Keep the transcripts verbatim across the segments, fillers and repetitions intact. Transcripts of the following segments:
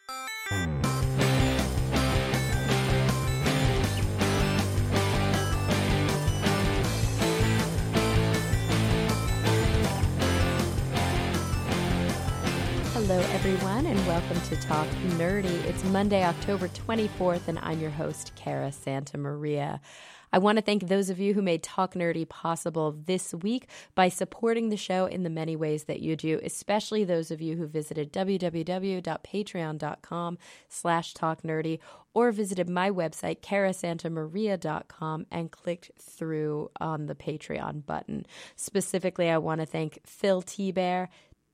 Hello, everyone, and welcome to Talk Nerdy. It's Monday, October twenty-fourth, and I'm your host, Cara Santa Maria. I want to thank those of you who made Talk Nerdy possible this week by supporting the show in the many ways that you do, especially those of you who visited www.patreon.com slash talknerdy or visited my website, cara santa maria dot com, and clicked through on the Patreon button. Specifically, I want to thank Phil T-Bear,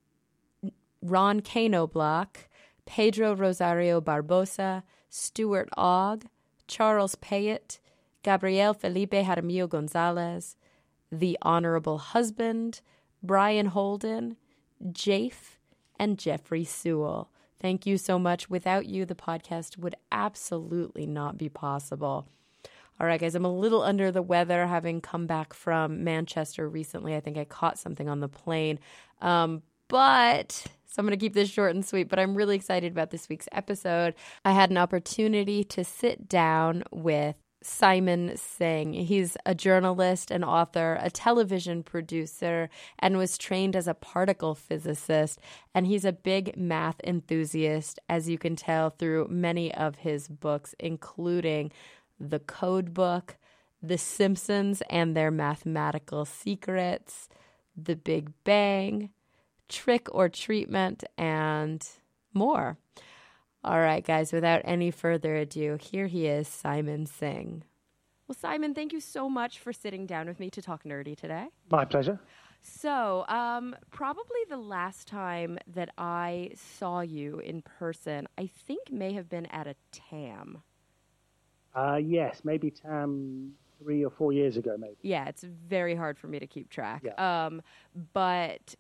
Ron Cano Block, Pedro Rosario Barbosa, Stuart Ogg, Charles Payette, Gabriel Felipe Jaramillo Gonzalez, The Honorable Husband, Brian Holden, Jafe, and Jeffrey Sewell. Thank you so much. Without you, the podcast would absolutely not be possible. All right, guys, I'm a little under the weather having come back from Manchester recently. I think I caught something on the plane. Um, but... So I'm going to keep this short and sweet, but I'm really excited about this week's episode. I had an opportunity to sit down with Simon Singh. He's a journalist, an author, a television producer, and was trained as a particle physicist. And he's a big math enthusiast, as you can tell through many of his books, including The Code Book, The Simpsons and Their Mathematical Secrets, The Big Bang, Trick or Treatment, and more. All right, guys, without any further ado, here he is, Simon Singh. Well, Simon, thank you so much for sitting down with me to talk nerdy today. My pleasure. So, um, probably the last time that I saw you in person, I think may have been at a T A M. Uh, yes, maybe T A M three or four years ago, maybe. Yeah, it's very hard for me to keep track. Yeah. Um, but...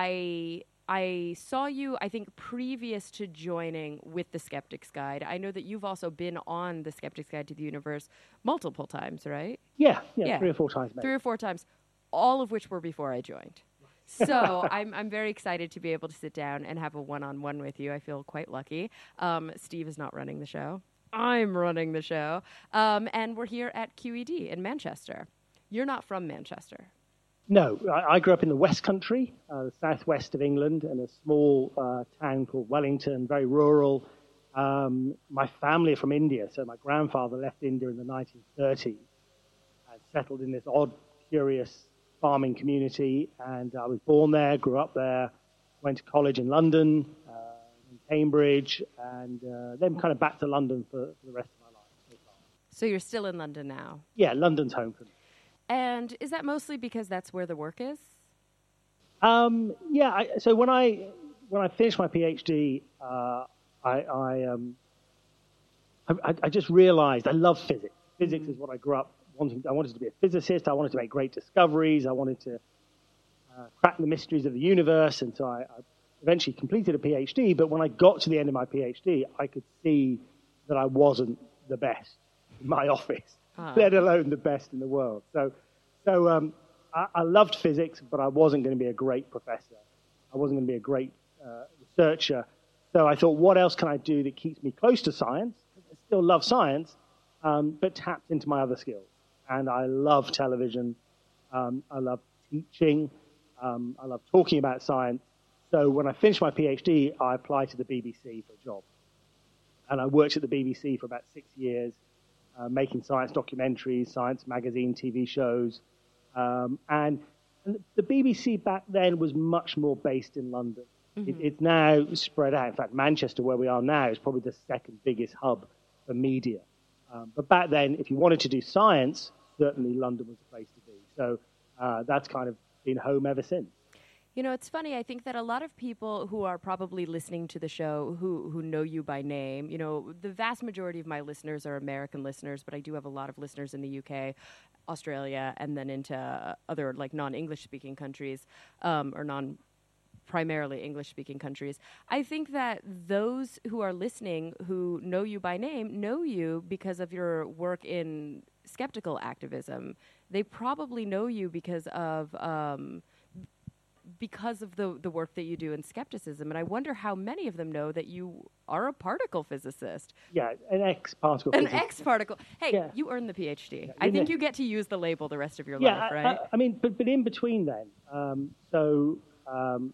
I I saw you, I think, previous to joining with The Skeptic's Guide. I know that you've also been on The Skeptic's Guide to the Universe multiple times, right? Yeah, yeah, Yeah. three or four times, maybe. Three or four times, all of which were before I joined. So I'm I'm very excited to be able to sit down and have a one-on-one with you. I feel quite lucky. Um, Steve is not running the show. I'm running the show. Um, and we're here at Q E D in Manchester. You're not from Manchester. No, I, I grew up in the West Country, uh, the southwest of England, in a small uh, town called Wellington, very rural. Um, my family are from India, so my grandfather left India in the nineteen thirties and settled in this odd, curious farming community. And I was born there, grew up there, went to college in London, uh, in Cambridge, and uh, then kind of back to London for, for the rest of my life so far. So you're still in London now? Yeah, London's home for me. And is that mostly because that's where the work is? Um, yeah. I, so when I when I finished my PhD, uh, I I, um, I I just realized I love physics. Physics is what I grew up wanting. I wanted to be a physicist. I wanted to make great discoveries. I wanted to uh, crack the mysteries of the universe. And so I, I eventually completed a PhD. But when I got to the end of my PhD, I could see that I wasn't the best in my office. Uh. Let alone the best in the world. So, so um, I, I loved physics, but I wasn't going to be a great professor. I wasn't going to be a great uh, researcher. So I thought, what else can I do that keeps me close to science? I still love science, um, but taps into my other skills. And I love television. Um, I love teaching. Um, I love talking about science. So when I finished my PhD, I applied to the B B C for a job. And I worked at the B B C for about six years. Uh, making science documentaries, science magazine, T V shows. Um, and, and the B B C back then was much more based in London. Mm-hmm. It, it's now spread out. In fact, Manchester, where we are now, is probably the second biggest hub for media. Um, but back then, if you wanted to do science, certainly London was the place to be. So uh, that's kind of been home ever since. You know, it's funny. I think that a lot of people who are probably listening to the show who, who know you by name, you know, the vast majority of my listeners are American listeners, but I do have a lot of listeners in the U K, Australia, and then into other, like, non-English speaking countries, um, or non primarily English-speaking countries. I think that those who are listening who know you by name know you because of your work in skeptical activism. They probably know you because of... Um, because of the, the work that you do in skepticism. And I wonder how many of them know that you are a particle physicist. Yeah, an X-particle An physicist. X-particle. Hey, yeah. You earned the PhD. Yeah, I think you get to use the label the rest of your yeah, life, right? I, I, I mean, but, but in between then, um, so... Um,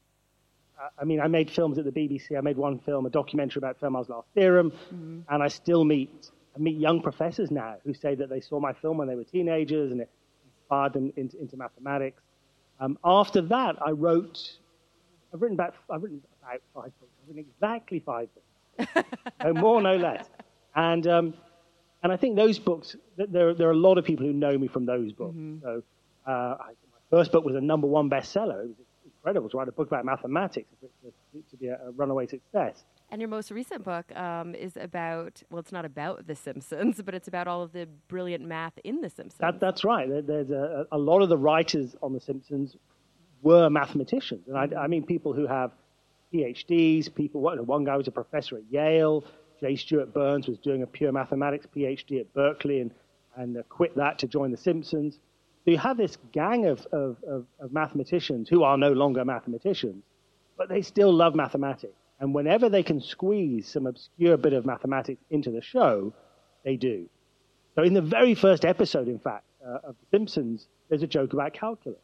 I mean, I made films at the B B C. I made one film, a documentary about Fermat's last theorem, mm-hmm. and I still meet I meet young professors now who say that they saw my film when they were teenagers and it inspired them into, into mathematics. Um, after that, I wrote. I've written about. I've written about five books. I've written exactly five books, no more, no less. And um, and I think those books. There there are a lot of people who know me from those books. Mm-hmm. So uh, I, my first book was a number one bestseller. It was incredible to write a book about mathematics to, to be a, a runaway success. And your most recent book um, is about, well, it's not about The Simpsons, but it's about all of the brilliant math in The Simpsons. That, that's right. There, there's a, a lot of the writers on The Simpsons were mathematicians. And I, I mean people who have PhDs, people, one guy was a professor at Yale, J. Stuart Burns was doing a pure mathematics PhD at Berkeley and, and uh, quit that to join The Simpsons. So you have this gang of, of, of, of mathematicians who are no longer mathematicians, but they still love mathematics. And whenever they can squeeze some obscure bit of mathematics into the show, they do. So in the very first episode, in fact, uh, of The Simpsons, there's a joke about calculus.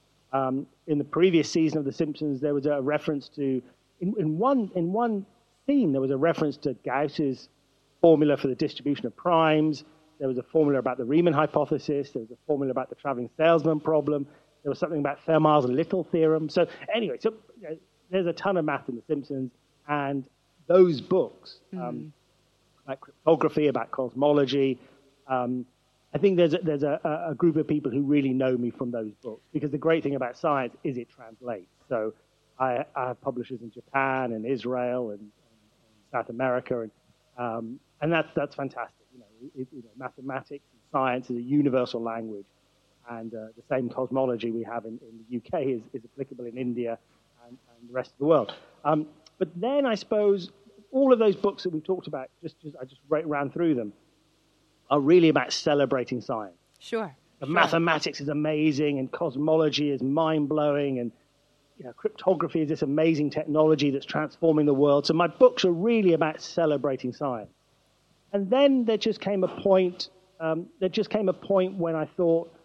Um, in the previous season of The Simpsons, there was a reference to, in, in, one, in one scene, there was a reference to Gauss's formula for the distribution of primes. There was a formula about the Riemann hypothesis. There was a formula about the traveling salesman problem. There was something about Fermat's Little theorem. So anyway, so you know, there's a ton of math in The Simpsons, and those books mm. um, about cryptography, about cosmology. Um, I think there's a, there's a, a group of people who really know me from those books, because the great thing about science is it translates. So I, I have publishers in Japan and Israel and, and South America, and um, and that's that's fantastic. You know, it, you know, mathematics and science is a universal language, and uh, the same cosmology we have in, in the U K is, is applicable in India and, and the rest of the world. Um, but then I suppose all of those books that we talked about, just, just I just ran through them, are really about celebrating science. Sure. The sure. Mathematics is amazing, and cosmology is mind-blowing, and you know, cryptography is this amazing technology that's transforming the world. So my books are really about celebrating science. And then there just came a point. Um, there just came a point when I thought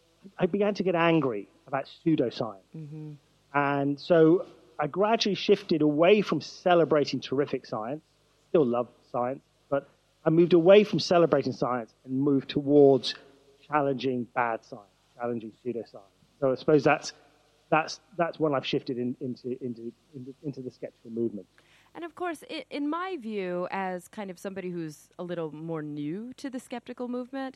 I began to get angry about pseudoscience, mm-hmm. and so I gradually shifted away from celebrating terrific science. Still love science, but I moved away from celebrating science and moved towards challenging bad science, challenging pseudoscience. So I suppose that's that's that's when I've shifted in, into, into into into the skeptical movement. And of course, it, in my view, as kind of somebody who's a little more new to the skeptical movement,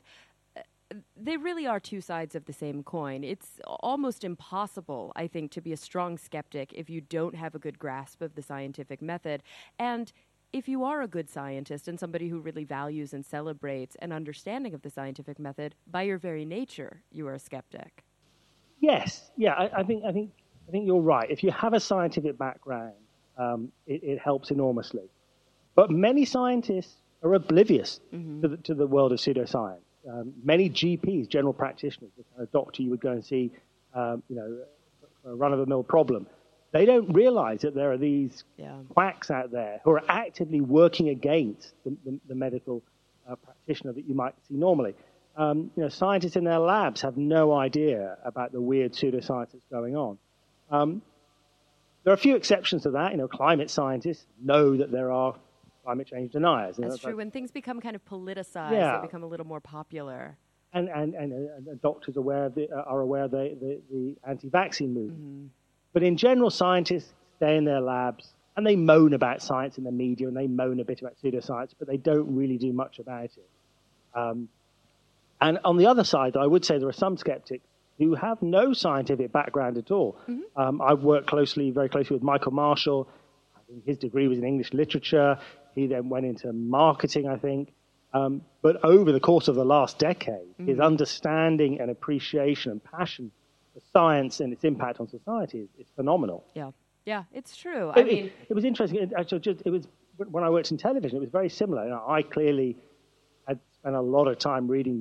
they really are two sides of the same coin. It's almost impossible, I think, to be a strong skeptic if you don't have a good grasp of the scientific method. And if you are a good scientist and somebody who really values and celebrates an understanding of the scientific method, by your very nature, you are a skeptic. Yes, yeah, I, I think I think I think you're right. If you have a scientific background, um, it, it helps enormously. But many scientists are oblivious mm-hmm. to, the, to the world of pseudoscience. Um, many G Ps, general practitioners, the kind of doctor you would go and see, um, you know, for a run-of-the-mill problem, they don't realize that there are these yeah. quacks out there who are actively working against the, the, the medical uh, practitioner that you might see normally. Um, you know, scientists in their labs have no idea about the weird pseudoscience that's going on. Um, there are a few exceptions to that. You know, climate scientists know that there are climate change deniers. That's, that's true. Like, when things become kind of politicized, yeah. they become a little more popular. And and and, uh, and doctors aware of the, uh, are aware of the, the, the anti-vaccine movement. Mm-hmm. But in general, scientists stay in their labs and they moan about science in the media and they moan a bit about pseudoscience, but they don't really do much about it. Um, and on the other side, I would say there are some skeptics who have no scientific background at all. Mm-hmm. Um, I've worked closely, very closely with Michael Marshall. I think his degree was in English literature. He then went into marketing, I think. Um, but over the course of the last decade, mm-hmm. his understanding and appreciation and passion for science and its impact on society is, is phenomenal. Yeah, yeah, it's true. It, I mean, it, it was interesting. It, actually, just, it was when I worked in television. It was very similar. You know, I clearly had spent a lot of time reading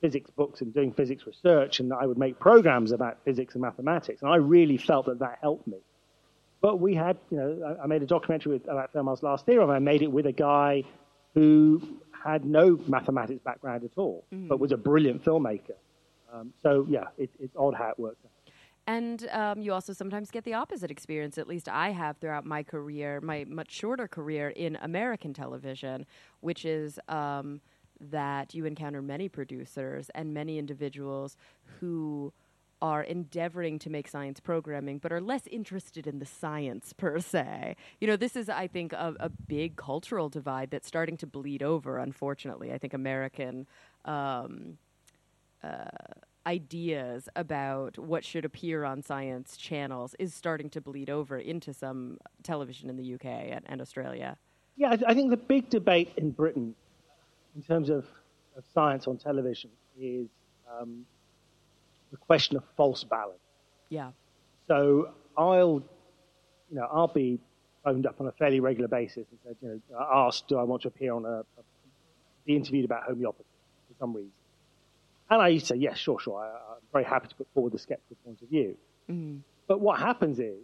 physics books and doing physics research, and I would make programs about physics and mathematics, and I really felt that that helped me. But we had, you know, I, I made a documentary with, about Fermat's last theorem. I made it with a guy who had no mathematics background at all, mm. but was a brilliant filmmaker. Um, so, yeah, it, it's odd how it works. And um, you also sometimes get the opposite experience, at least I have throughout my career, my much shorter career in American television, which is um, that you encounter many producers and many individuals who are endeavoring to make science programming, but are less interested in the science per se. You know, this is, I think, a, a big cultural divide that's starting to bleed over, unfortunately. I think American um, uh, ideas about what should appear on science channels is starting to bleed over into some television in the U K and, and Australia. Yeah, I, th- I think the big debate in Britain in terms of, of science on television is um, the question of false balance. Yeah. So I'll, you know, I'll be phoned up on a fairly regular basis and said, you know, asked, do I want to appear on a, a be interviewed about homeopathy for some reason? And I used to say, yes, sure, sure. I, I'm very happy to put forward the skeptical point of view. Mm-hmm. But what happens is,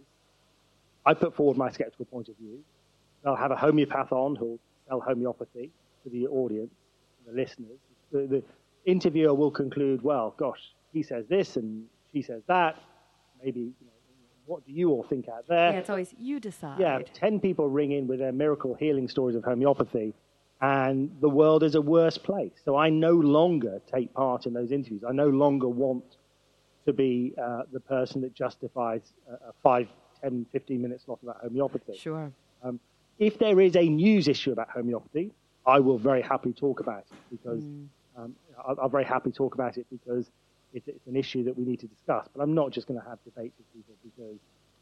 I put forward my skeptical point of view. They'll have a homeopath on who'll sell homeopathy to the audience, the listeners. The, the interviewer will conclude, well, gosh, he says this and she says that. Maybe, you know, what do you all think out there? Yeah, it's always you decide. Yeah, ten people ring in with their miracle healing stories of homeopathy, and the world is a worse place. So I no longer take part in those interviews. I no longer want to be uh, the person that justifies a five, ten, fifteen minute slot about homeopathy. Sure. Um, if there is a news issue about homeopathy, I will very happily talk about it because mm. um, I'll, I'll very happily talk about it because it's, it's an issue that we need to discuss. But I'm not just going to have debates with people because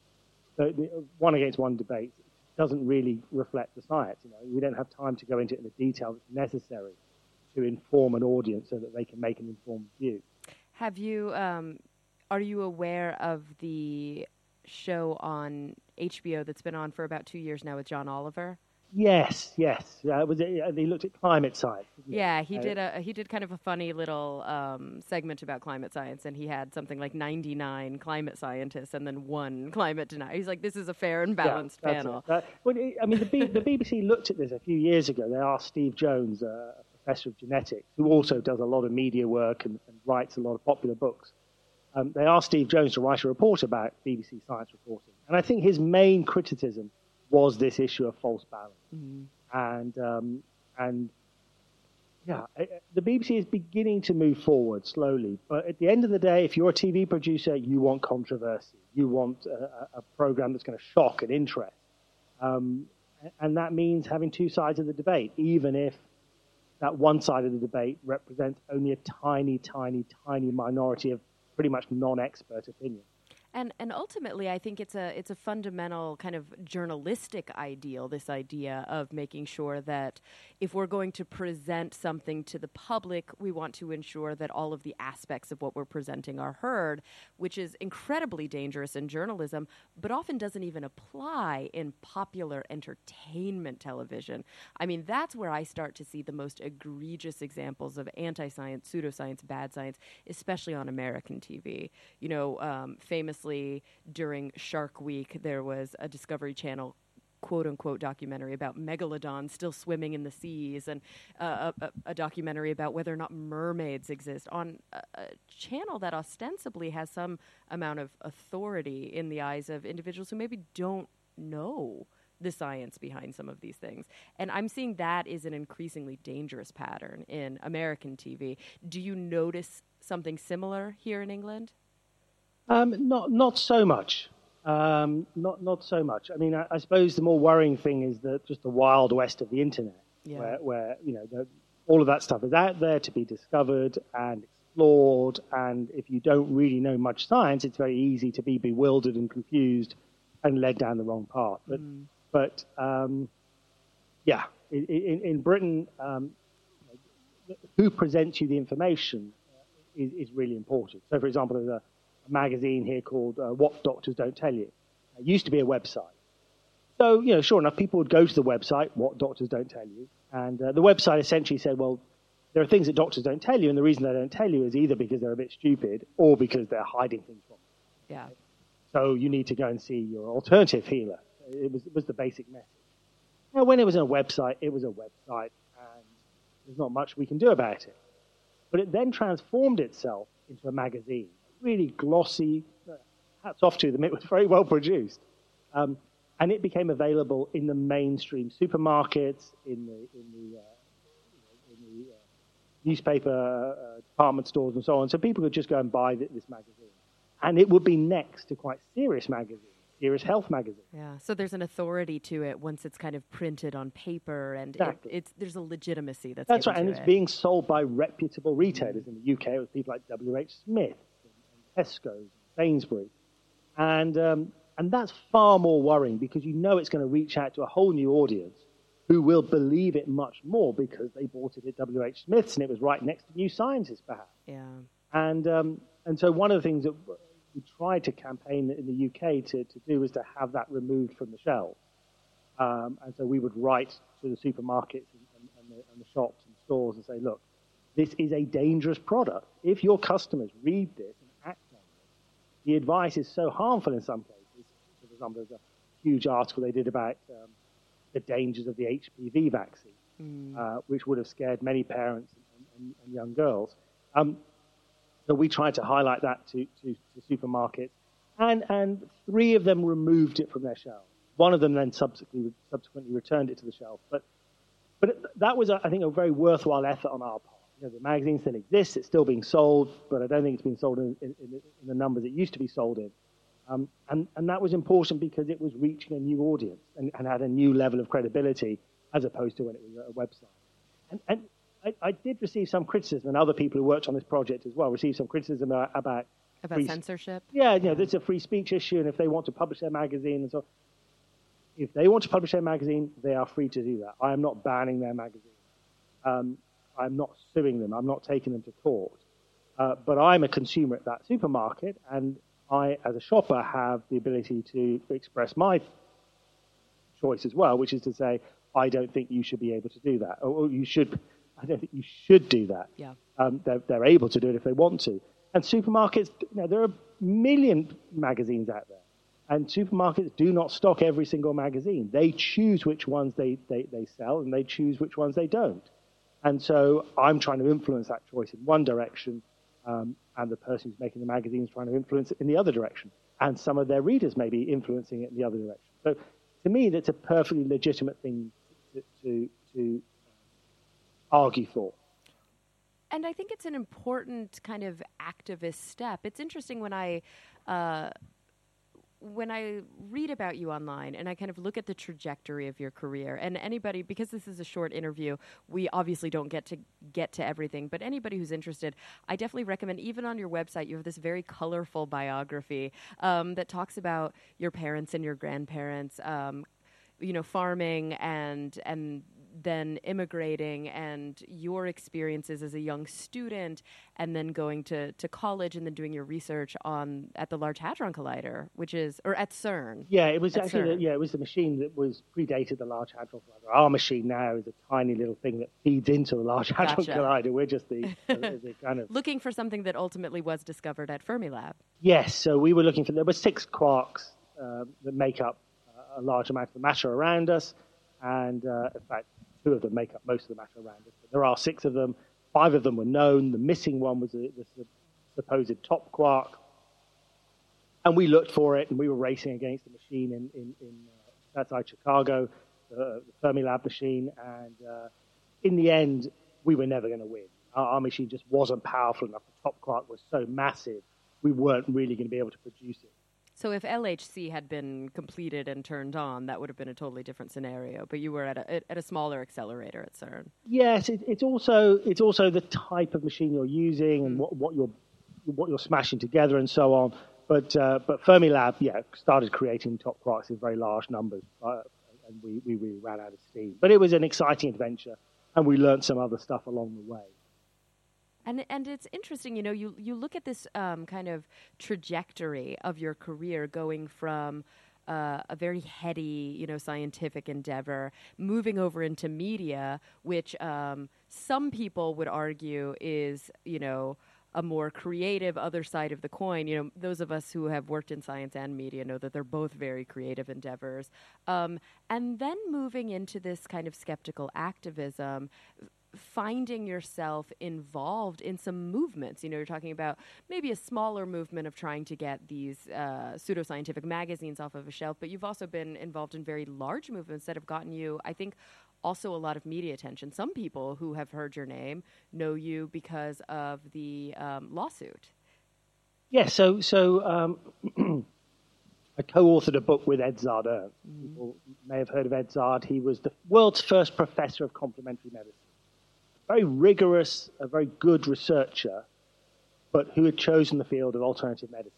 the, the one against one debate doesn't really reflect the science. You know, we don't have time to go into it in the detail that's necessary to inform an audience so that they can make an informed view. Have you? Um, are you aware of the show on H B O that's been on for about two years now with John Oliver? Yes, yes. Uh, was it, uh, they looked at climate science. Yeah, he uh, did a he did kind of a funny little um, segment about climate science, and he had something like ninety-nine climate scientists and then one climate denier. He's like, this is a fair and balanced yeah, panel. Uh, well, I mean, the, B- the B B C looked at this a few years ago. They asked Steve Jones, uh, a professor of genetics, who also does a lot of media work and, and writes a lot of popular books. Um, they asked Steve Jones to write a report about B B C science reporting. And I think his main criticism was this issue of false balance. Mm-hmm. And, um, and yeah, the B B C is beginning to move forward slowly. But at the end of the day, if you're a T V producer, you want controversy. You want a, a program that's going to shock and interest. Um, and that means having two sides of the debate, even if that one side of the debate represents only a tiny, tiny, tiny minority of pretty much non-expert opinion. And and ultimately, I think it's a it's a fundamental kind of journalistic ideal, this idea of making sure that if we're going to present something to the public, we want to ensure that all of the aspects of what we're presenting are heard, which is incredibly dangerous in journalism, but often doesn't even apply in popular entertainment television. I mean, that's where I start to see the most egregious examples of anti-science, pseudoscience, bad science, especially on American T V. You know, um, famous during Shark Week, there was a Discovery Channel quote-unquote documentary about megalodons still swimming in the seas, and uh, a, a documentary about whether or not mermaids exist on a, a channel that ostensibly has some amount of authority in the eyes of individuals who maybe don't know the science behind some of these things. And I'm seeing that is an increasingly dangerous pattern in American T V. Do you notice something similar here in England? Um, not not so much. Um, not not so much. I mean, I, I suppose the more worrying thing is that just the wild west of the internet, yeah. where, where you know the, all of that stuff is out there to be discovered and explored. And if you don't really know much science, it's very easy to be bewildered and confused and led down the wrong path. But mm. but um, yeah, in, in, in Britain, um, who presents you the information is, is really important. So, for example, there's a magazine here called uh, What Doctors Don't Tell You. It used to be a website. So, you know, sure enough, people would go to the website, What Doctors Don't Tell You, and uh, the website essentially said, well, there are things that doctors don't tell you, and the reason they don't tell you is either because they're a bit stupid or because they're hiding things from you. Yeah. So you need to go and see your alternative healer. It was, it was the basic message. Now, when it was a website, it was a website, and there's not much we can do about it. But it then transformed itself into a magazine, really glossy. Hats off to them. It was very well produced. Um, and it became available in the mainstream supermarkets, in the, in the, uh, in the uh, newspaper uh, department stores and so on. So people could just go and buy th- this magazine. And it would be next to quite serious magazines, serious health magazines. Yeah, so there's an authority to it once it's kind of printed on paper, and Exactly. it, it's there's a legitimacy that's That's right, given and to it's it. being sold by reputable retailers in the U K with people like W H Smith and Tesco's and Sainsbury's. And, um, and that's far more worrying because you know it's going to reach out to a whole new audience who will believe it much more because they bought it at W H Smith's and it was right next to New Scientist, perhaps. Yeah. And, um, and so one of the things that we tried to campaign in the U K to, to do was to have that removed from the shelves. Um, and so we would write to the supermarkets and, and, and, the, and the shops and stores and say, look, this is a dangerous product. If your customers read this and act on it, the advice is so harmful in some cases. For example, there's a huge article they did about um, the dangers of the H P V vaccine, mm. uh, which would have scared many parents and, and, and young girls. Um, so we tried to highlight that to, to, to supermarkets, and, and three of them removed it from their shelves. One of them then subsequently, subsequently returned it to the shelf. But, but it, that was, a, I think, a very worthwhile effort on our part. You know, the magazine still exists, it's still being sold, but I don't think it's being sold in, in, in the numbers it used to be sold in. Um, and, and that was important because it was reaching a new audience and, and had a new level of credibility as opposed to when it was a website. And, and I, I did receive some criticism, and other people who worked on this project as well received some criticism about... About, about free, censorship? Yeah, you know, there's a free speech issue, and if they want to publish their magazine and so on. If they want to publish their magazine, they are free to do that. I am not banning their magazine. Um, I'm not suing them. I'm not taking them to court. Uh, but I'm a consumer at that supermarket, and I, as a shopper, have the ability to express my choice as well, which is to say, I don't think you should be able to do that. Or, or you should, I don't think you should do that. Yeah. Um, they're, they're able to do it if they want to. And supermarkets, you know, there are a million magazines out there. And supermarkets do not stock every single magazine. They choose which ones they, they, they sell, and they choose which ones they don't. And so I'm trying to influence that choice in one direction, um, and the person who's making the magazine is trying to influence it in the other direction. And some of their readers may be influencing it in the other direction. So to me, that's a perfectly legitimate thing to, to, to argue for. And I think it's an important kind of activist step. It's interesting when I... Uh, when I read about you online and I kind of look at the trajectory of your career, and anybody, because this is a short interview, we obviously don't get to get to everything, but anybody who's interested, I definitely recommend, even on your website, you have this very colorful biography um, that talks about your parents and your grandparents, um, you know, farming and and then immigrating, and your experiences as a young student, and then going to, to college, and then doing your research on at the Large Hadron Collider, which is, or at CERN. Yeah, it was at actually, the, yeah, it was the machine that was predated the Large Hadron Collider. Our machine now is a tiny little thing that feeds into the Large Hadron Gotcha. Collider. We're just the, uh, the kind of looking for something that ultimately was discovered at Fermilab. Yes, so we were looking for, there were six quarks uh, that make up uh, a large amount of the matter around us, and uh, in fact, two of them make up most of the matter around us. But there are six of them. Five of them were known. The missing one was the, the supposed top quark. And we looked for it, and we were racing against the machine in, in, in uh, outside Chicago, uh, the Fermilab machine. And uh, in the end, we were never going to win. Our, our machine just wasn't powerful enough. The top quark was so massive, we weren't really going to be able to produce it. So if L H C had been completed and turned on, that would have been a totally different scenario. But you were at a at a smaller accelerator at CERN. Yes, it, it's also it's also the type of machine you're using and what, what you're what you're smashing together and so on. But uh, but Fermilab, yeah, started creating top quarks in very large numbers, uh, and we, we really ran out of steam. But it was an exciting adventure, and we learned some other stuff along the way. And and it's interesting, you know, you, you look at this um, kind of trajectory of your career going from uh, a very heady, you know, scientific endeavor, moving over into media, which um, some people would argue is, you know, a more creative other side of the coin. You know, those of us who have worked in science and media know that they're both very creative endeavors. Um, and then moving into this kind of skeptical activism, finding yourself involved in some movements. You know, you're talking about maybe a smaller movement of trying to get these uh, pseudoscientific magazines off of a shelf, but you've also been involved in very large movements that have gotten you, I think, also a lot of media attention. Some people who have heard your name know you because of the um, lawsuit. Yeah, so so um, I co-authored a book with Edzard Ernst. Mm. People may have heard of Edzard. He was the world's first professor of complementary medicine. Very rigorous, a very good researcher, but who had chosen the field of alternative medicine.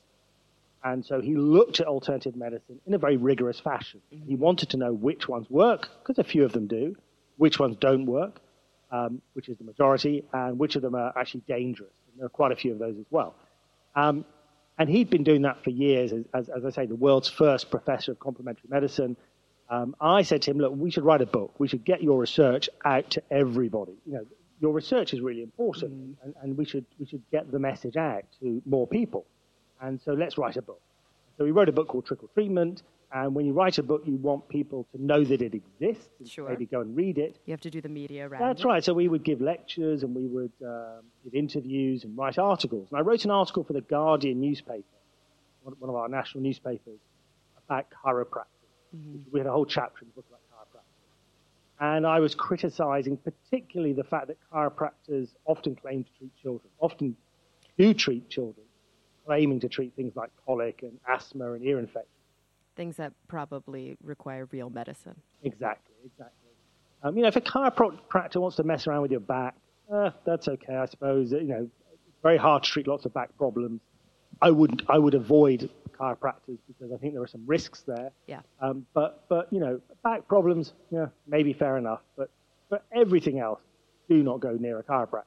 And so he looked at alternative medicine in a very rigorous fashion. Mm-hmm. He wanted to know which ones work, because a few of them do, which ones don't work, um, which is the majority, and which of them are actually dangerous. And there are quite a few of those as well. Um, and he'd been doing that for years, as, as, as I say, the world's first professor of complementary medicine. Um, I said to him, look, we should write a book. We should get your research out to everybody. You know, your research is really important, mm. and, and we should we should get the message out to more people. And so let's write a book. So we wrote a book called Trickle Treatment. And when you write a book, you want people to know that it exists. And sure. Maybe go and read it. You have to do the media around That's it. right. So we would give lectures and we would um, give interviews and write articles. And I wrote an article for the Guardian newspaper, one of our national newspapers, about chiropractic. Mm-hmm. We had a whole chapter in the book about chiropractic. And I was criticizing particularly the fact that chiropractors often claim to treat children, often do treat children, claiming to treat things like colic and asthma and ear infections. Things that probably require real medicine. Exactly, exactly. Um, you know, if a chiropractor wants to mess around with your back, uh, that's okay, I suppose. You know, it's very hard to treat lots of back problems. I wouldn't. I would avoid chiropractors because I think there are some risks there. Yeah. Um, but but you know, back problems, yeah, maybe fair enough. But for everything else, do not go near a chiropractor.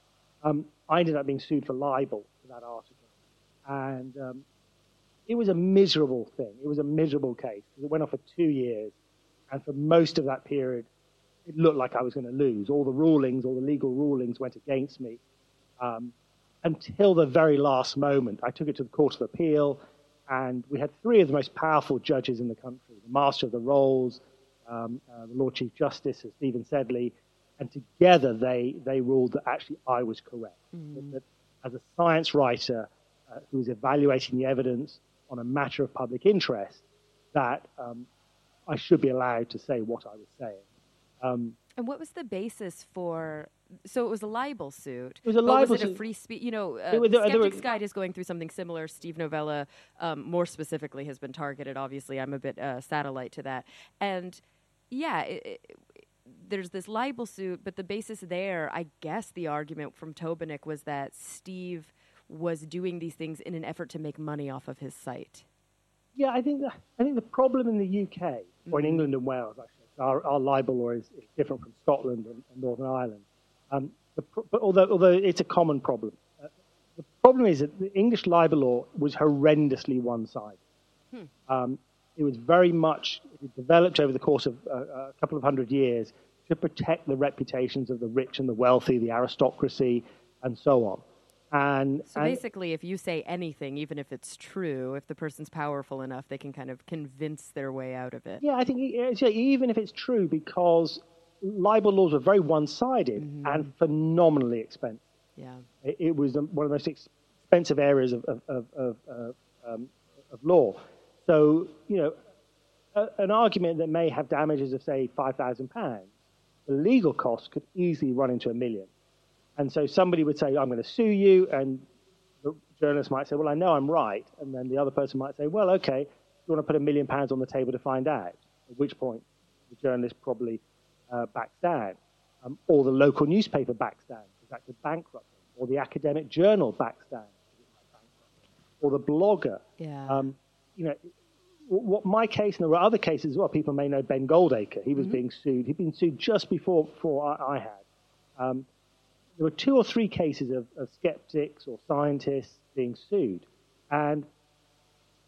Um, I ended up being sued for libel for that article. And um, it was a miserable thing. It was a miserable case. It went on for two years. And for most of that period, it looked like I was going to lose. All the rulings, all the legal rulings went against me. Um, until the very last moment, I took it to the Court of Appeal. And we had three of the most powerful judges in the country, the Master of the Rolls, um, uh, the Lord Chief Justice, Stephen Sedley. And together they, they ruled that actually I was correct. Mm. That, that as a science writer, Uh, who was evaluating the evidence on a matter of public interest, that um, I should be allowed to say what I was saying. Um, and what was the basis for? So it was a libel suit. It was a libel was it suit. a free speech? You know, uh, it, there, Skeptics were, Guide is going through something similar. Steve Novella, um, more specifically, has been targeted. Obviously, I'm a bit uh, satellite to that. And yeah, it, it, there's this libel suit, but the basis there, I guess, the argument from Tobenik was that Steve was doing these things in an effort to make money off of his site. Yeah, I think the, I think the problem in the U K, mm-hmm. or in England and Wales, actually, our, our libel law is, is different from Scotland and, and Northern Ireland. Um, the, but although although it's a common problem, uh, the problem is that the English libel law was horrendously one-sided. Hmm. Um, it was very much it developed over the course of uh, a couple of hundred years to protect the reputations of the rich and the wealthy, the aristocracy, and so on. And, so and basically, if you say anything, even if it's true, if the person's powerful enough, they can kind of convince their way out of it. Yeah, I think even if it's true, because libel laws were very one-sided mm-hmm. and phenomenally expensive. Yeah, it, it was one of the most expensive areas of of, of, of, uh, um, of law. So you know, a, an argument that may have damages of say five thousand pounds, the legal costs could easily run into a million. And so somebody would say, I'm going to sue you, and the journalist might say, well, I know I'm right. And then the other person might say, well, okay, you want to put a million pounds on the table to find out, at which point the journalist probably uh, backs down. Um, or the local newspaper backs down, because that could bankrupt them. Or the academic journal backs down, because it might bankrupt them. Or the blogger. Yeah. Um, you know, what my case, and there were other cases as well, people may know Ben Goldacre. He was mm-hmm. being sued. He'd been sued just before, before I, I had. Um, There were two or three cases of, of skeptics or scientists being sued. And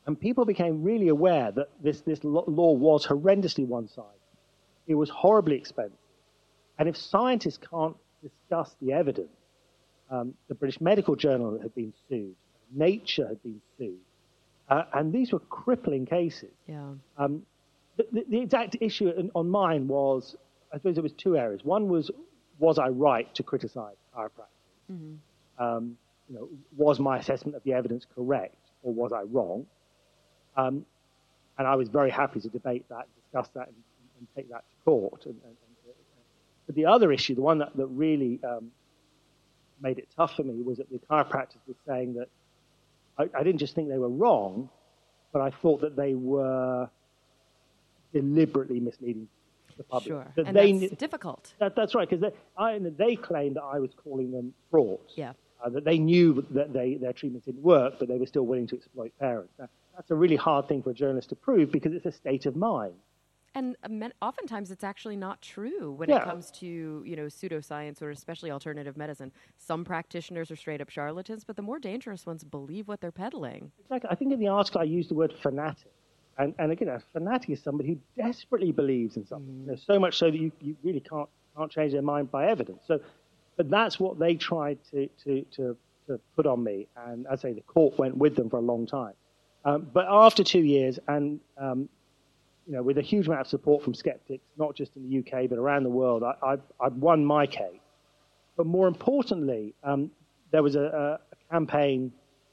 And people became really aware that this, this law was horrendously one-sided. It was horribly expensive. And if scientists can't discuss the evidence, um, the British Medical Journal had been sued, Nature had been sued, uh, and these were crippling cases. Yeah. Um, the, the, the exact issue in, on mine was, I suppose it was two areas. One was, was I right to criticize chiropractic? Mm-hmm. Um, you know, was my assessment of the evidence correct, or was I wrong? Um, and I was very happy to debate that, discuss that, and, and take that to court. And, and, and, but the other issue, the one that, that really um, made it tough for me, was that the chiropractors were saying that I, I didn't just think they were wrong, but I thought that they were deliberately misleading the public. Sure, that and they, that's difficult. That, that's right, because they, I, they claimed that I was calling them frauds. Yeah. Uh, that they knew that they, their treatment didn't work, but they were still willing to exploit parents. Now, that's a really hard thing for a journalist to prove because it's a state of mind. And uh, oftentimes it's actually not true when yeah. it comes to, you know, pseudoscience or especially alternative medicine. Some practitioners are straight up charlatans, but the more dangerous ones believe what they're peddling. Exactly. I think in the article I used the word fanatic. And, and again, a fanatic is somebody who desperately believes in something, mm. you know, so much so that you, you really can't, can't change their mind by evidence. So, but that's what they tried to, to, to, to put on me. And as I say, the court went with them for a long time. Um, but after two years, and um, you know, with a huge amount of support from skeptics, not just in the U K, but around the world, I, I've, I've won my case. But more importantly, um, there was a, a campaign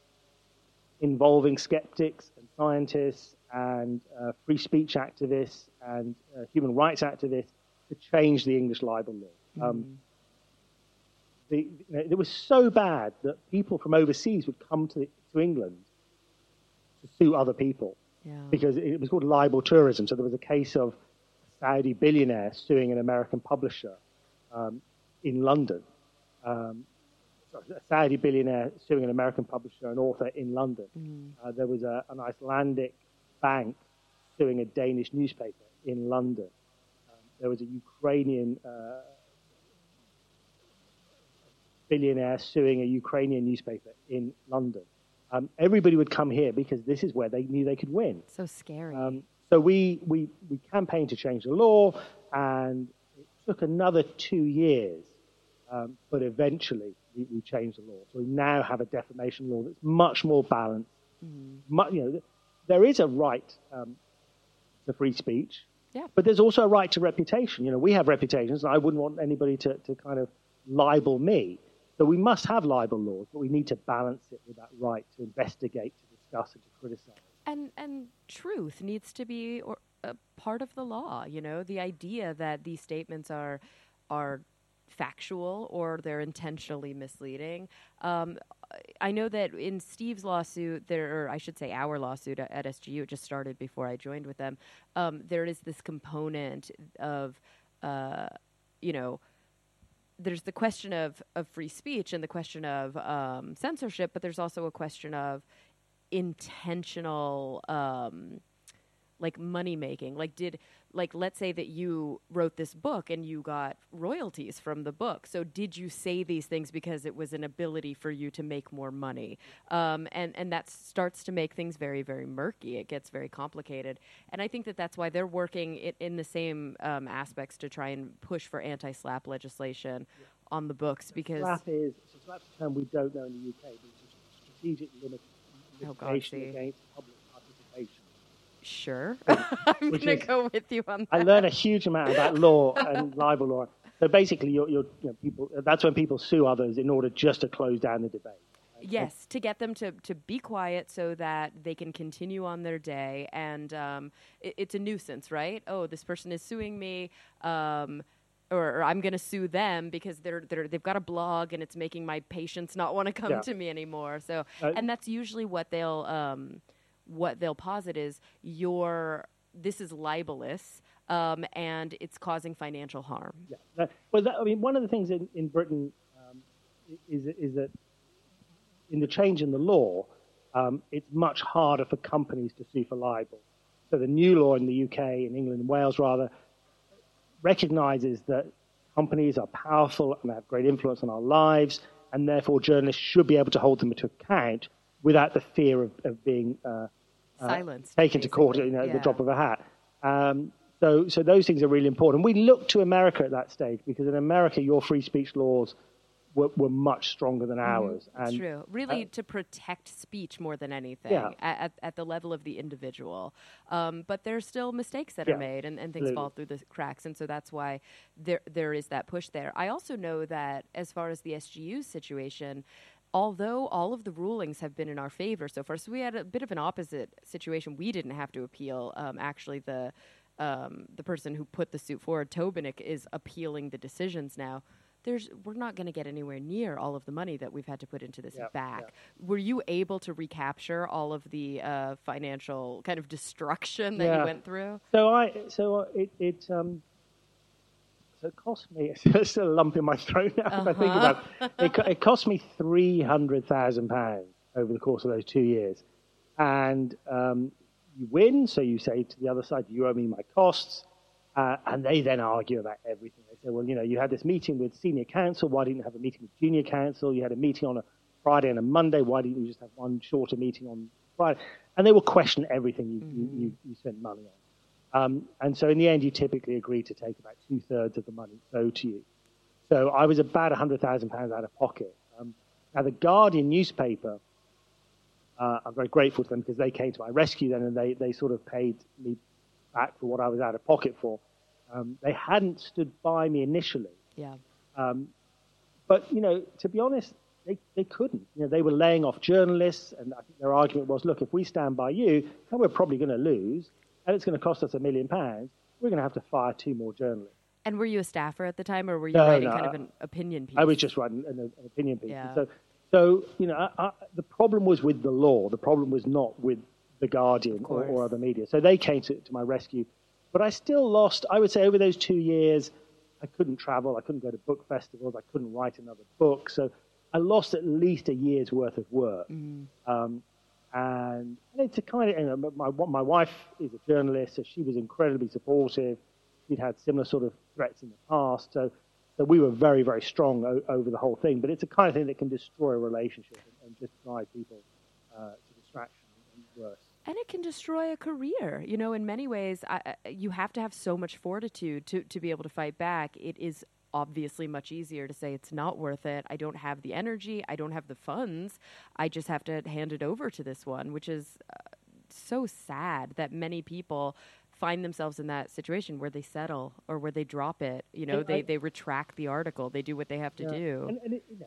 involving skeptics and scientists and uh, free speech activists and uh, human rights activists to change the English libel law. Um, mm-hmm. the, you know, it was so bad that people from overseas would come to, to England to sue other people. Yeah. Because it was called libel tourism. So there was a case of a Saudi billionaire suing an American publisher um, in London. Um, sorry, a Saudi billionaire suing an American publisher and author in London. Mm. Uh, there was a, an Icelandic bank suing a Danish newspaper in London. Um, there was a Ukrainian uh, billionaire suing a Ukrainian newspaper in London. Um, everybody would come here because this is where they knew they could win. So scary. Um, so we, we, we campaigned to change the law, and it took another two years, um, but eventually we, we changed the law. So we now have a defamation law that's much more balanced. Mm-hmm. Mu- you know, there is a right um, to free speech, yeah. but there's also a right to reputation. You know, we have reputations, and I wouldn't want anybody to, to kind of libel me. So we must have libel laws, but we need to balance it with that right to investigate, to discuss, and to criticize. And and truth needs to be or, a part of the law. You know, the idea that these statements are are factual or they're intentionally misleading. Um, I know that in Steve's lawsuit, there, or I should say our lawsuit at, at S G U, it just started before I joined with them. Um, there is this component of, uh, you know. There's the question of, of free speech and the question of um, censorship, but there's also a question of intentional, um, like money making. Like, did like let's say that you wrote this book and you got royalties from the book. So did you say these things because it was an ability for you to make more money? Um, and and that starts to make things very, very murky. It gets very complicated. And I think that that's why they're working it in the same um, aspects to try and push for anti-SLAPP legislation yeah. on the books. Because SLAPP is so SLAPP's a term we don't know in the U K, but it's a strategic limit, limitation oh, against public participation. Sure. I'm going to go with you on that. I learned a huge amount about law and libel law. So basically, you're, you're, you know, people, that's when people sue others in order just to close down the debate. Right? Yes, to get them to, to be quiet so that they can continue on their day. And um, it, it's a nuisance, right? Oh, this person is suing me. Um, or, or I'm going to sue them because they're, they're, they've got a blog and it's making my patients not want to come yeah. to me anymore. So, uh, and that's usually what they'll... Um, what they'll posit is your this is libelous um, and it's causing financial harm. Yeah, that, well, that, I mean, one of the things in, in Britain um, is is that in the change in the law, um, it's much harder for companies to sue for libel. So the new law in the U K, in England and Wales rather, recognizes that companies are powerful and have great influence on our lives, and therefore journalists should be able to hold them to account without the fear of, of being uh, Silenced, uh, taken basically. to court, you know, at yeah. the drop of a hat. Um, so, so those things are really important. We looked to America at that stage because in America, your free speech laws were, were much stronger than ours. Mm-hmm. And, True. Really uh, to protect speech more than anything Yeah. at, at the level of the individual. Um, but there's still mistakes that Yeah, are made and, and things absolutely. fall through the cracks. And so that's why there there is that push there. I also know that as far as the S G U situation, although all of the rulings have been in our favor so far, so we had a bit of an opposite situation. We didn't have to appeal. Um, actually, the um, the person who put the suit forward, Tobenik, is appealing the decisions now. There's, we're not going to get anywhere near all of the money that we've had to put into this Yeah, back. yeah. Were you able to recapture all of the uh, financial kind of destruction that Yeah. you went through? So I, so it, it, um, so it cost me. It's still a lump in my throat now Uh-huh. if I think about it. It, co- it cost me three hundred thousand pounds over the course of those two years, and um, you win. So you say to the other side, "You owe me my costs," uh, and they then argue about everything. They say, "Well, you know, you had this meeting with senior counsel. Why didn't you have a meeting with junior counsel? You had a meeting on a Friday and a Monday. Why didn't you just have one shorter meeting on Friday?" And they will question everything you, Mm-hmm. you, you, you spent money on. Um, and so in the end, you typically agree to take about two-thirds of the money owed to you. So I was about one hundred thousand pounds out of pocket. Um, now, the Guardian newspaper, uh, I'm very grateful to them because they came to my rescue then and they, they sort of paid me back for what I was out of pocket for. Um, they hadn't stood by me initially. Yeah. Um, but, you know, to be honest, they, they couldn't. You know, they were laying off journalists, and I think their argument was, look, if we stand by you, and we're probably going to lose, and it's going to cost us a million pounds, we're going to have to fire two more journalists. And were you a staffer at the time, or were you No, writing no, kind I- of an opinion piece? I was just writing an, an opinion piece. Yeah. So, so, you know, I, I, the problem was with the law. The problem was not with The Guardian or, course. or other media. So they came to, to my rescue. But I still lost, I would say, over those two years, I couldn't travel. I couldn't go to book festivals. I couldn't write another book. So I lost at least a year's worth of work. Mm-hmm. Um, and it's a kind of, you know, my, my wife is a journalist, so she was incredibly supportive. She'd had similar sort of threats in the past. So, so we were very, very strong o- over the whole thing. But it's a kind of thing that can destroy a relationship and, and just drive people uh, to distraction and worse. And it can destroy a career. You know, in many ways, I, I- you have to have so much fortitude to, to be able to fight back. It is obviously much easier to say it's not worth it. I don't have the energy. I don't have the funds. I just have to hand it over to this one, which is uh, so sad that many people find themselves in that situation where they settle or where they drop it. You know, And they, I- they retract the article. They do what they have to Yeah. do. And, and it, you know,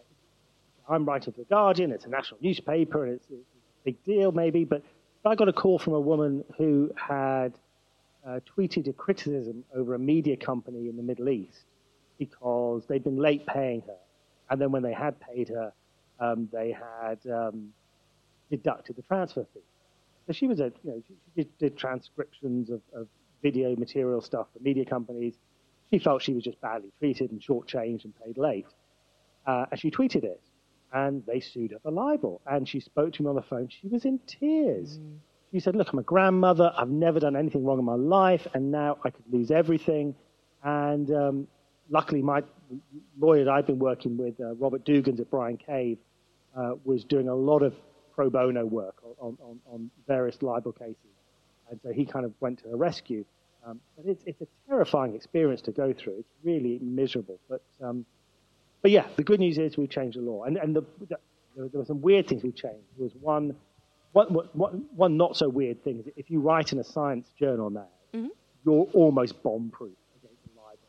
I'm writing for The Guardian. It's a national newspaper, and it's, it's a big deal maybe. But I got a call from a woman who had uh, tweeted a criticism over a media company in the Middle East because they'd been late paying her. And then when they had paid her, um, they had um, deducted the transfer fee. So she was a, you know, she, she did, did transcriptions of, of video material stuff for media companies. She felt she was just badly treated and shortchanged and paid late. Uh, and she tweeted it. And they sued her for libel. And she spoke to me on the phone. She was in tears. Mm. She said, look, I'm a grandmother. I've never done anything wrong in my life. And now I could lose everything. And um, luckily, my lawyer that I've been working with, uh, Robert Dugans at Bryan Cave, uh, was doing a lot of pro bono work on, on, on various libel cases. And so he kind of went to her rescue. Um, but it's, it's a terrifying experience to go through. It's really miserable. But um, But yeah, the good news is we changed the law, and and the, the, there were some weird things we changed. There was one, one, one, one not so weird thing is if you write in a science journal now, mm-hmm. you're almost bomb-proof against libel,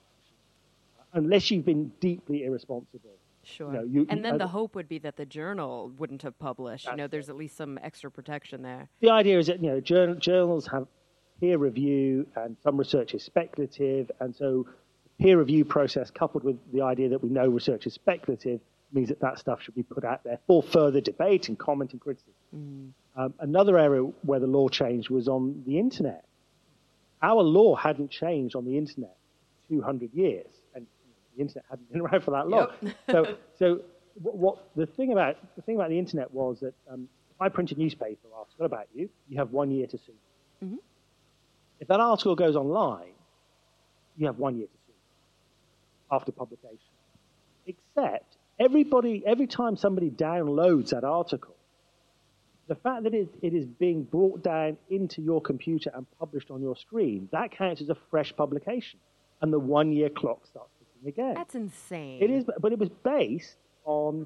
uh, unless you've been deeply irresponsible. Sure. You know, you, and you, then uh, the hope would be that the journal wouldn't have published. You know, there's at least some extra protection there. The idea is that you know journal, journals have peer review, and some research is speculative, and so peer review process coupled with the idea that we know research is speculative means that that stuff should be put out there for further debate and comment and criticism. Mm. Um, another area where the law changed was on the internet. Our law hadn't changed on the internet for two hundred years, and the internet hadn't been around for that long. Yep. so, so what, what the thing about the thing about the internet was that um, if I print a newspaper article about you, you have one year to sue. Mm-hmm. If that article goes online, you have one year to sue after publication. Except everybody, every time somebody downloads that article, the fact that it, it is being brought down into your computer and published on your screen, that counts as a fresh publication. And the one-year clock starts ticking again. That's insane. It is, but it was based on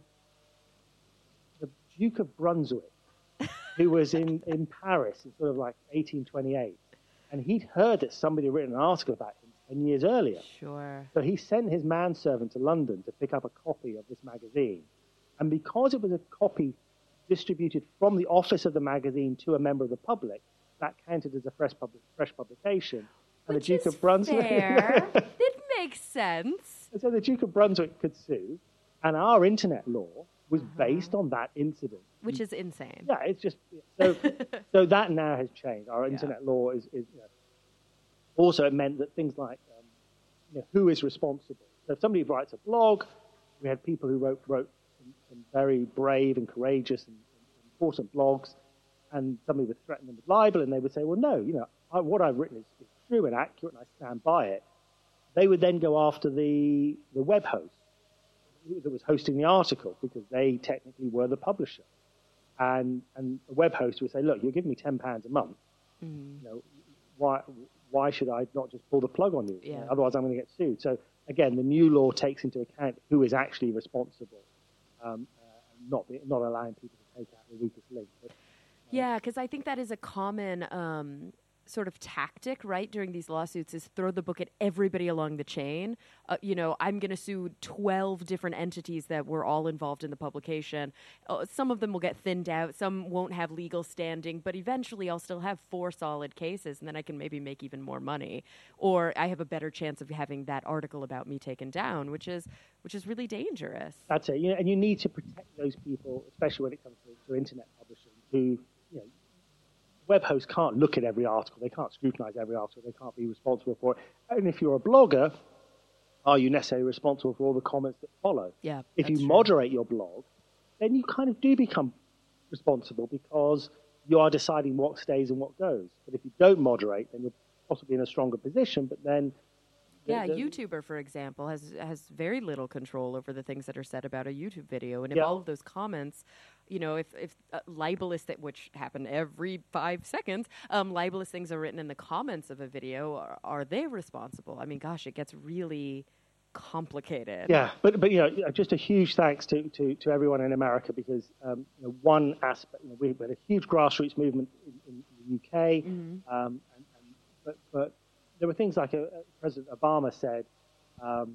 the Duke of Brunswick, who was in, in Paris in sort of like eighteen twenty-eight. And he'd heard that somebody had written an article about him ten years earlier. Sure. So he sent his manservant to London to pick up a copy of this magazine. And because it was a copy distributed from the office of the magazine to a member of the public, that counted as a fresh, public, fresh publication. And Which the Duke is of Brunswick. Fair. It makes sense. And so the Duke of Brunswick could sue, and our internet law was uh-huh. based on that incident. Which is insane. Yeah, it's just so. So that now has changed. Our internet yeah. law is, is you know, also it meant that things like um, you know, who is responsible. So if somebody writes a blog, we had people who wrote wrote some, some very brave and courageous and, and important blogs, and somebody would threaten them with libel, and they would say, well, no, you know, I, what I've written is, is true and accurate, and I stand by it. They would then go after the the web host that was hosting the article because they technically were the publisher. And and the web host would say, look, you're giving me ten pounds a month. Mm-hmm. You know, why why should I not just pull the plug on you? Yeah. You know, otherwise, I'm going to get sued. So again, the new law takes into account who is actually responsible, um, uh, not be, not allowing people to take out the weakest link. But, uh, yeah, because I think that is a common um, sort of tactic, right, during these lawsuits is throw the book at everybody along the chain. Uh, you know, I'm going to sue twelve different entities that were all involved in the publication. Uh, some of them will get thinned out. Some won't have legal standing. But eventually I'll still have four solid cases, and then I can maybe make even more money. Or I have a better chance of having that article about me taken down, which is which is really dangerous. That's it. You know, and you need to protect those people, especially when it comes to, to internet publishing, who, you know, web hosts can't look at every article. They can't scrutinize every article. They can't be responsible for it. And if you're a blogger, are you necessarily responsible for all the comments that follow? Yeah. If you true. moderate your blog, then you kind of do become responsible because you are deciding what stays and what goes. But if you don't moderate, then you're possibly in a stronger position. But then Yeah, a YouTuber, for example, has has very little control over the things that are said about a YouTube video. And if yeah. all of those comments, you know, if, if uh, libelous, that, which happen every five seconds, um, libelous things are written in the comments of a video, are, are they responsible? I mean, gosh, it gets really complicated. Yeah, but, but you know, just a huge thanks to, to, to everyone in America because um, you know, one aspect, you know, we had a huge grassroots movement in, in the U K, mm-hmm. um, and, and, but, but there were things like uh, President Obama said, um,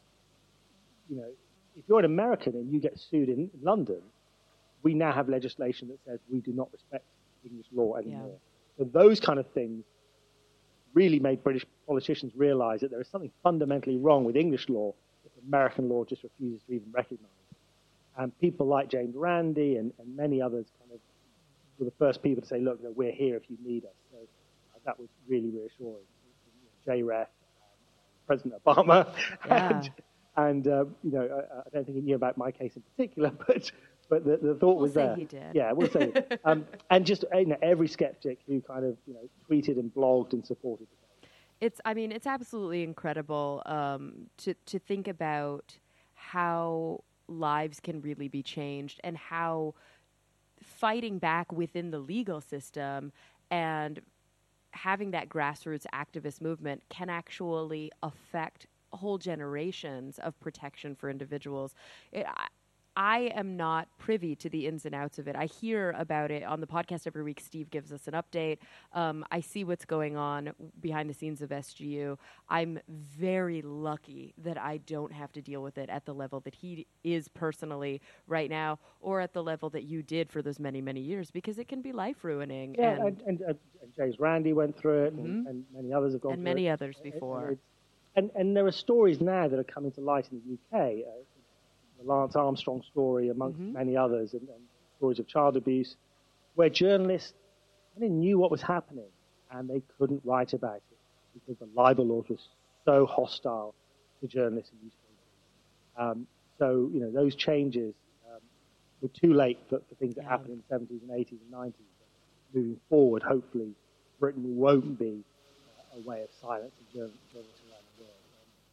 you know, if you're an American and you get sued in London, we now have legislation that says we do not respect English law anymore. Yeah. So those kind of things really made British politicians realize that there is something fundamentally wrong with English law if American law just refuses to even recognize it. And people like James Randi and, and many others kind of were the first people to say, look, you know, we're here if you need us. So uh, that was really reassuring. J R E F, um, President Obama, yeah. and, and uh, you know, I, I don't think he knew about my case in particular, but but the, the thought we'll was say there. He did. Yeah, we'll say. um, and just you know, every skeptic who kind of you know tweeted and blogged and supported the case. It's, I mean, it's absolutely incredible um, to to think about how lives can really be changed and how fighting back within the legal system and having that grassroots activist movement can actually affect whole generations of protection for individuals. It, I, I am not privy to the ins and outs of it. I hear about it on the podcast every week. Steve gives us an update. Um, I see what's going on behind the scenes of S G U. I'm very lucky that I don't have to deal with it at the level that he is personally right now, or at the level that you did for those many, many years, because it can be life-ruining. Yeah, and, and, and, uh, and James Randi went through it, mm-hmm. and, and many others have gone and through many it. others before. And, and, and there are stories now that are coming to light in the U K. Uh, the Lance Armstrong story, amongst mm-hmm. many others, and, and stories of child abuse, where journalists kind of knew what was happening and they couldn't write about it because the libel laws were so hostile to journalists and newspapers. Um, so, you know, those changes um, were too late for, for things that yeah. happened in the seventies and eighties and nineties. But moving forward, hopefully, Britain won't be uh, a way of silencing journalists around the world.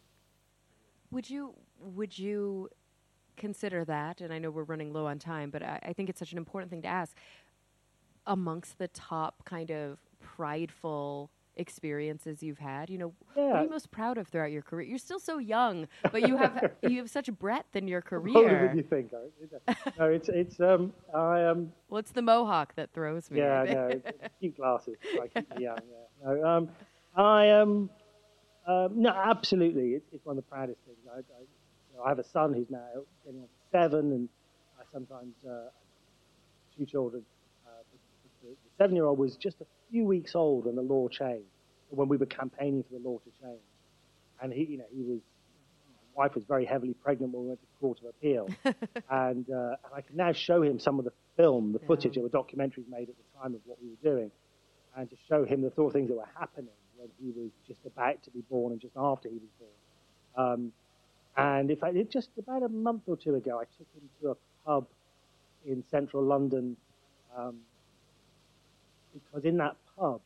Um, would you, would you consider that, and I know we're running low on time, but I, I think it's such an important thing to ask. amongst the top kind of prideful experiences you've had? You know, Yeah. what are you most proud of throughout your career? You're still so young, but you have you have such breadth in your I'm older career. than you think. No, it's it's um I um Well, it's the mohawk that throws me. yeah no it's, it's cute glasses. I keep me young. Yeah. No, um I um, um no absolutely it's, it's one of the proudest things. I I, you know, I have a son who's now getting on to seven, and I sometimes uh, two children. Uh, the, the seven-year-old was just a few weeks old when the law changed. When we were campaigning for the law to change, and he, you know, he was, my wife was very heavily pregnant when we went to the Court of Appeal, and, uh, and I can now show him some of the film, the footage Yeah. of a documentary made at the time of what we were doing, and to show him the sort of things that were happening when he was just about to be born and just after he was born. Um, and in fact, it just about a month or two ago, I took him to a pub in central London, um, because in that pub,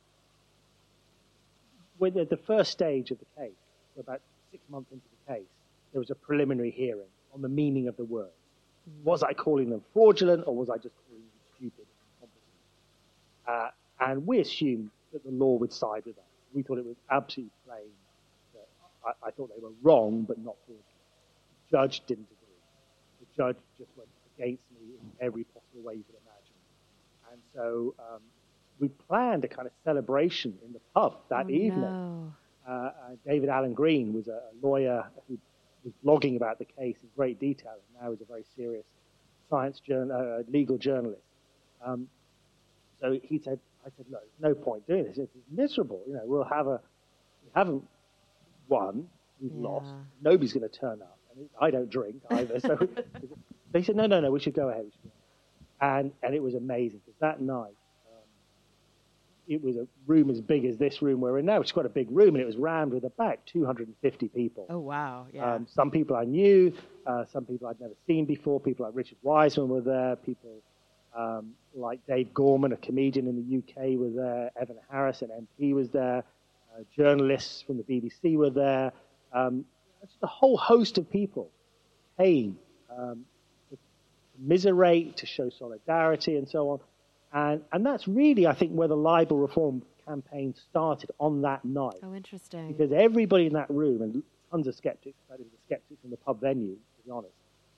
when at the first stage of the case, so about six months into the case, there was a preliminary hearing on the meaning of the words. Mm. Was I calling them fraudulent, or was I just calling them stupid and incompetent? Uh, and we assumed that the law would side with us. We thought it was absolutely plain that I, I thought they were wrong, but not fraudulent. The judge didn't agree. The judge just went against me in every possible way you could imagine. And so um, we planned a kind of celebration in the pub that oh, evening. No. Uh, uh, David Allen Green was a, a lawyer who was blogging about the case in great detail, and now is a very serious science journal, uh, legal journalist. Um, so he said, I said, look, there's no point doing this. It's miserable. You know, we'll have a, we haven't won, we've Yeah. lost. Nobody's going to turn up. And I don't drink either. So they said, no, no, no, we should go ahead. We should go ahead. And, and it was amazing, because that night, it was a room as big as this room we're in now, which is quite a big room, and it was rammed with about two hundred fifty people. Oh, wow. Yeah. Um, some people I knew, uh, some people I'd never seen before. People like Richard Wiseman were there. People um, like Dave Gorman, a comedian in the U K, were there. Evan Harris, an M P, was there. Uh, journalists from the B B C were there. Um, just a whole host of people came um, to commiserate, to show solidarity, and so on. And, and that's really, I think, where the libel reform campaign started on that night. Oh, interesting. Because everybody in that room, and tons of skeptics, but it was the skeptics in the pub venue, to be honest.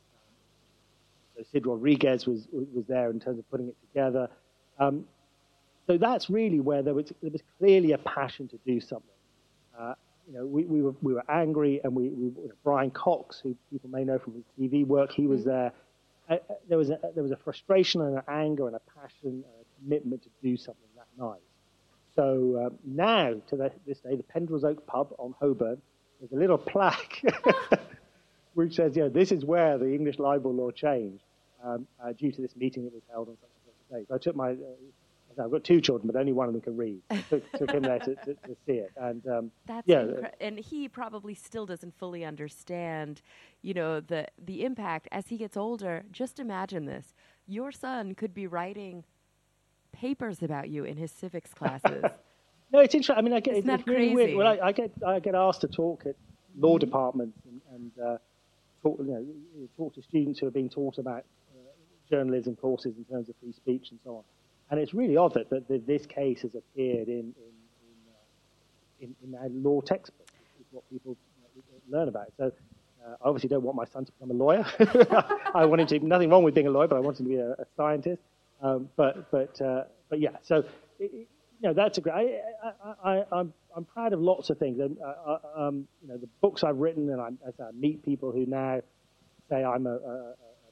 Um, so Sid Rodriguez was was there in terms of putting it together. Um, so that's really where there was there was clearly a passion to do something. Uh, you know, we, we were we were angry, and we, we you know, Brian Cox, who people may know from his T V work, he was mm-hmm. there. Uh, there was a, there was a frustration and an anger and a passion and a commitment to do something that night. So um, now, to the, this day, the Pendrell's Oak pub on Holborn, there's a little plaque which says, you know, this is where the English libel law changed um, uh, due to this meeting that was held on such and such a day. So I took my, uh, I've got two children, but only one of them can read. I took, took him there to, to, to see it. And um, That's yeah, incre- and he probably still doesn't fully understand, you know, the the impact as he gets older. Just imagine this: your son could be writing papers about you in his civics classes. No, it's interesting. I mean, I get Isn't it's, that it's really crazy? weird. Well, I, I get I get asked to talk at law departments and, and uh, talk, you know, talk to students who are being taught about uh, journalism courses in terms of free speech and so on. And it's really odd that, that, that this case has appeared in in in, uh, in, in our law textbook, which is what people uh, learn about. So uh, I obviously don't want my son to become a lawyer. I want him to. Nothing wrong with being a lawyer, but I want him to be a, a scientist. Um, but but uh, but yeah. So it, you know, that's a great. I, I, I, I'm I'm proud of lots of things. And uh, um, you know, the books I've written, and I, as I meet people who now say I'm a, a, a,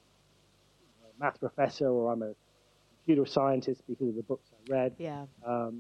a math professor or I'm a computer scientist because of the books I read. Yeah. Um,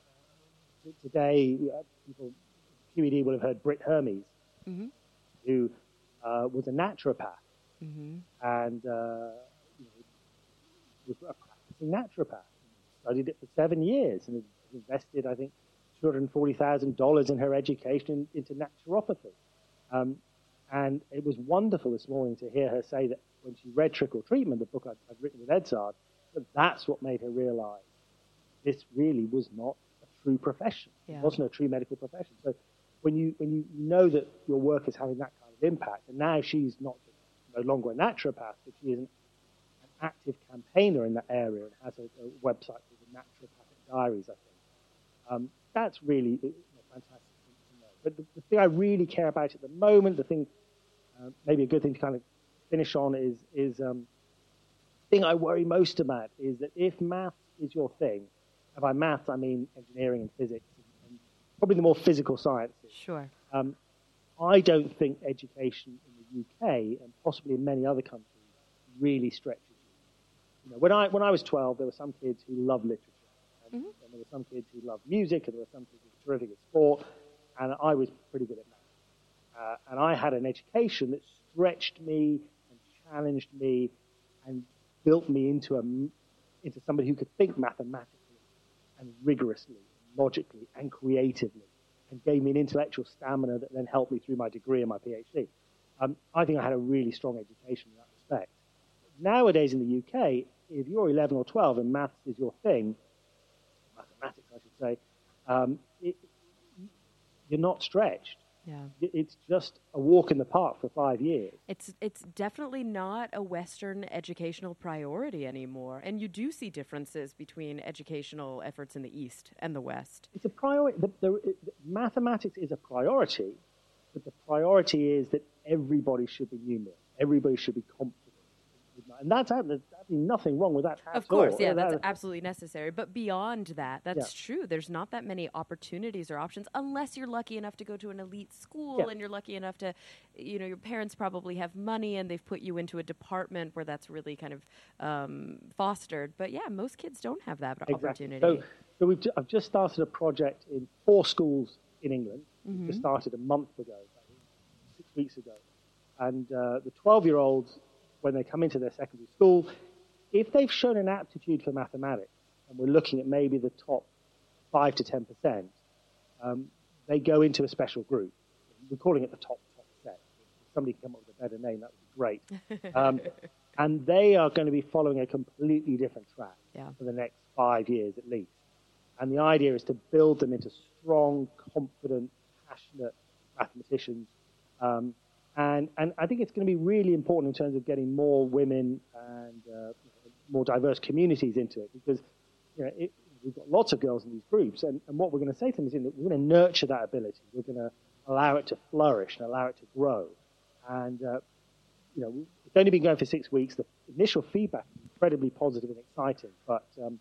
today, people, Q E D will have heard Britt Hermes, mm-hmm. who uh, was a naturopath mm-hmm. and uh, you know, was a practicing naturopath. Studied it for seven years and has invested, I think, two hundred forty thousand dollars in her education into naturopathy. Um, and it was wonderful this morning to hear her say that when she read Trick or Treatment, the book I've, I've written with Edzard, that that's what made her realize this really was not a true profession. Yeah. It wasn't a true medical profession. So when you when you know that your work is having that kind of impact, and now she's not just no longer a naturopath, but she is an, an active campaigner in that area and has a, a website called the naturopathic diaries, I think. Um, that's really you know, fantastic to know. But the, the thing I really care about at the moment, the thing, uh, maybe a good thing to kind of finish on is, is um, the thing I worry most about is that if maths is your thing, and by maths I mean engineering and physics, and, and probably the more physical sciences. Sure. Um, I don't think education in the U K and possibly in many other countries really stretches you. You know, when I when I was twelve, there were some kids who loved literature, and, mm-hmm. and there were some kids who loved music, and there were some kids who were terrific at sport, and I was pretty good at math. Uh, and I had an education that stretched me and challenged me and built me into a into somebody who could think mathematically and rigorously, logically, and creatively, and gave me an intellectual stamina that then helped me through my degree and my PhD. Um, I think I had a really strong education in that respect. Nowadays in the U K, if you're eleven or twelve and maths is your thing, mathematics I should say, um, it, you're not stretched. Yeah. It's just a walk in the park for five years. It's it's definitely not a Western educational priority anymore. And you do see differences between educational efforts in the East and the West. It's a priority. The, the, the, mathematics is a priority, but the priority is that everybody should be numerate. Everybody should be confident. And that's there's nothing wrong with that at all. Of course, all. yeah, that's absolutely necessary. But beyond that, that's yeah. true. There's not that many opportunities or options unless you're lucky enough to go to an elite school yeah. and you're lucky enough to, you know, your parents probably have money and they've put you into a department where that's really kind of um, fostered. But yeah, most kids don't have that exactly. opportunity. So, so we've ju- I've just started a project in four schools in England. Mm-hmm. We just started a month ago, six weeks ago. And uh, the twelve-year-olds, when they come into their secondary school, if they've shown an aptitude for mathematics, and we're looking at maybe the top five to ten percent, um, they go into a special group. We're calling it the top top set. If somebody can come up with a better name, that would be great. Um, and they are going to be following a completely different track yeah. for the next five years at least. And the idea is to build them into strong, confident, passionate mathematicians. Um, And, and I think it's going to be really important in terms of getting more women and uh, more diverse communities into it, because you know, it, we've got lots of girls in these groups, and, and what we're going to say to them is that we're going to nurture that ability. We're going to allow it to flourish and allow it to grow. And uh, you know, it's only been going for six weeks. The initial feedback is incredibly positive and exciting, but um,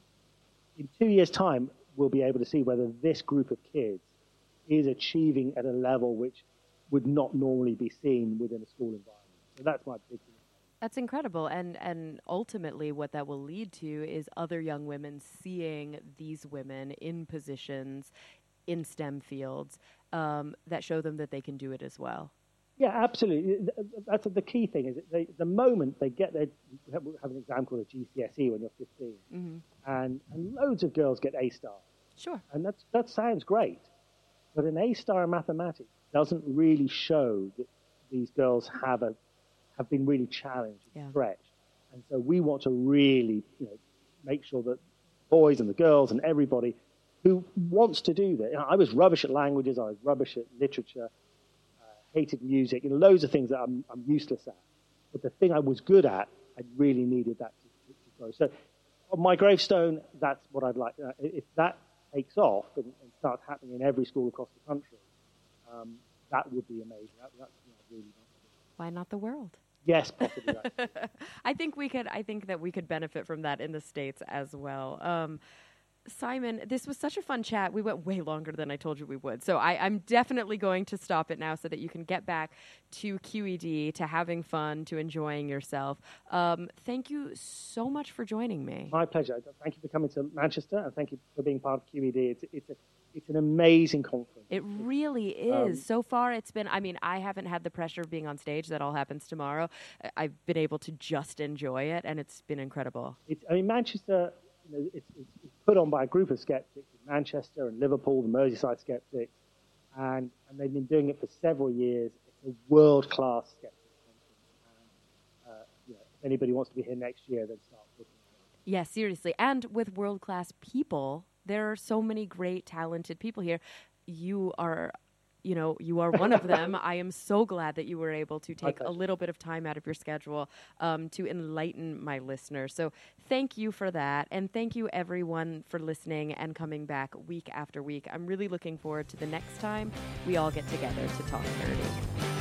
in two years' time, we'll be able to see whether this group of kids is achieving at a level which would not normally be seen within a school environment. So that's my big thing. That's incredible. And and ultimately what that will lead to is other young women seeing these women in positions in STEM fields um, that show them that they can do it as well. Yeah, absolutely. That's the key thing. Is they, the moment they get their, we have an exam called a G C S E when you're fifteen, mm-hmm. and, and loads of girls get A stars. Sure. And that's, that sounds great. But an A star in mathematics doesn't really show that these girls have a have been really challenged and yeah. stretched. And so we want to really, you know, make sure that boys and the girls and everybody who wants to do that. You know, I was rubbish at languages, I was rubbish at literature, uh, hated music, you know, loads of things that I'm, I'm useless at. But the thing I was good at, I really needed that to, to, to grow. So on my gravestone, that's what I'd like. Uh, if that takes off and, and starts happening in every school across the country, Um, that would be amazing. That, that's what I really want to do. Why not the world? Yes, possibly. I think we could. I think that we could benefit from that in the States as well. Um, Simon, this was such a fun chat. We went way longer than I told you we would. So I, I'm definitely going to stop it now so that you can get back to Q E D, to having fun, to enjoying yourself. Um, thank you so much for joining me. My pleasure. Thank you for coming to Manchester, and thank you for being part of Q E D. It's, it's, a, it's an amazing conference. It really is. Um, so far, it's been, I mean, I haven't had the pressure of being on stage. That all happens tomorrow. I've been able to just enjoy it, and it's been incredible. It's, I mean, Manchester... You know, it's, it's, it's put on by a group of skeptics in Manchester and Liverpool, the Merseyside skeptics, and, and they've been doing it for several years. It's a world-class skeptics conference. And, uh, you know, if anybody wants to be here next year, then start looking at it. Yeah, seriously. And with world-class people, there are so many great, talented people here. You are you know, you are one of them. I am so glad that you were able to take Okay. a little bit of time out of your schedule um, to enlighten my listeners. So thank you for that. And thank you, everyone, for listening and coming back week after week. I'm really looking forward to the next time we all get together to talk nerdy.